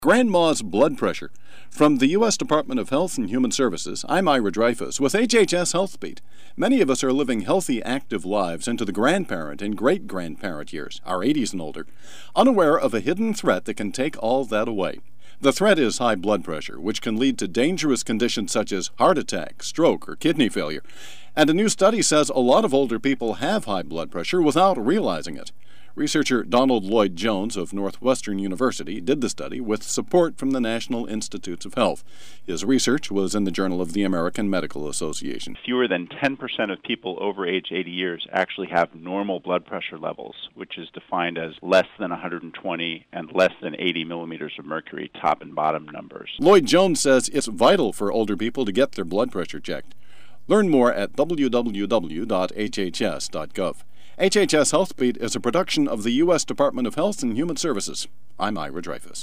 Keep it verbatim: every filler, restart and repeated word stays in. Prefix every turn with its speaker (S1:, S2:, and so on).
S1: Grandma's blood pressure. From the U S Department of Health and Human Services, I'm Ira Dreyfus with H H S HealthBeat. Many of us are living healthy, active lives into the grandparent and great-grandparent years, our eighties and older, unaware of a hidden threat that can take all that away. The threat is high blood pressure, which can lead to dangerous conditions such as heart attack, stroke, or kidney failure. And a new study says a lot of older people have high blood pressure without realizing it. Researcher Donald Lloyd Jones of Northwestern University did the study with support from the National Institutes of Health. His research was in the Journal of the American Medical Association.
S2: Fewer than ten percent of people over age eighty years actually have normal blood pressure levels, which is defined as less than one hundred twenty and less than eighty millimeters of mercury, top and bottom numbers.
S1: Lloyd Jones says it's vital for older people to get their blood pressure checked. Learn more at w w w dot h h s dot gov. H H S HealthBeat is a production of the U S Department of Health and Human Services. I'm Ira Dreyfus.